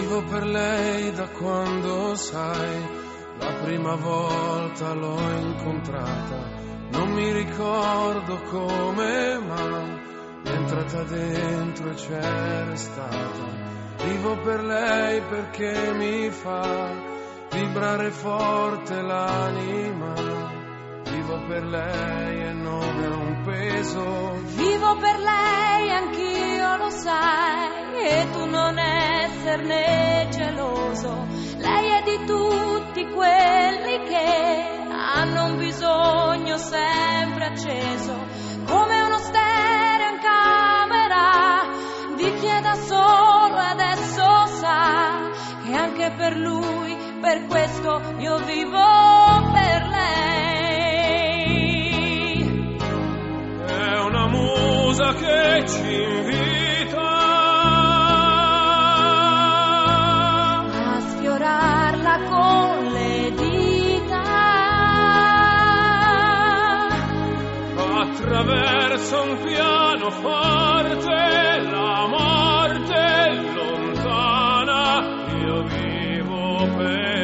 Vivo per lei da quando, sai, la prima volta l'ho incontrata. Non mi ricordo come, ma è entrata dentro e c'è restata. Vivo per lei perché mi fa vibrare forte l'anima. Vivo per lei e non è un peso. Vivo per lei, anch'io lo sai, e tu non esserne geloso. Lei è di tutti quelli che hanno un bisogno sempre acceso, come uno stereo in camera di chi è da solo e adesso sa che anche per lui, per questo io vivo per lei. È una musa che ci invita a sfiorarla con le dita attraverso un pianoforte, la morte lontana. Io vivo per